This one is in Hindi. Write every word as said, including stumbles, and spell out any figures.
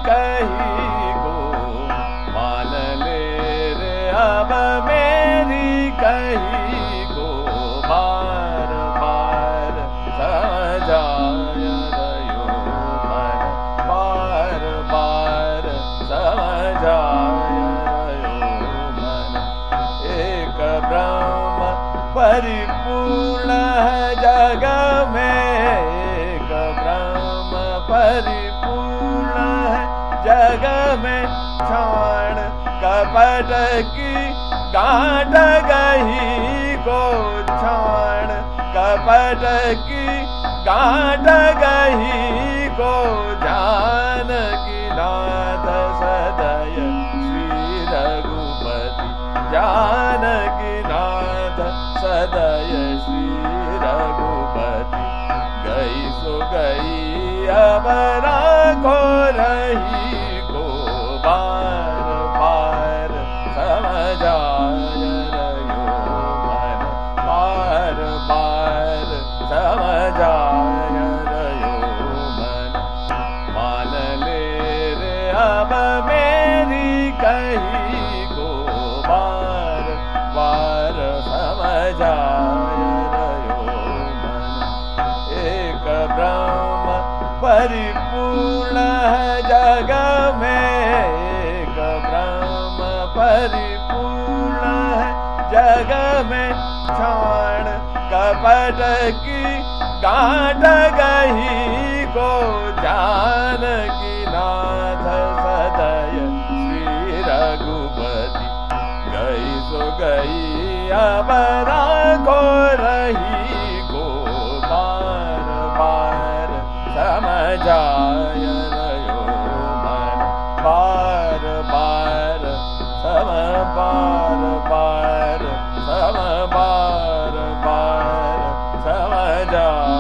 कही को मान ले रे अब मेरी कही को बार बार समझाय रयो मन बार बार समझाय रयो मन एक ब्रह्म परिपूर्ण है जग में एक ब्रह्म परिपूर्ण है जग में क्षण कपट की गांठ गही को क्षण कपट की गांठ गही को जानकी नाथ सदय श्री रघुपति जानकी नाथ सदय श्री रघुपति गई सो गई अब राखो रही को बार बार समझाय रयो मन बार बार समझाय रयो मन मान ले रे अब मेरी कही को बार बार समझाय रयो मन एक ब्रह्म परिपूर्ण है जग में एक ब्रह्म परिपूर्ण है जग में क्षण कपट की गांठ गही को जानकी नाथ सदय श्री रघुपति गई सो गई अब राखो रही को बार बार समझाय रयो मन बार बार सम बार बार सम बार बार समझाय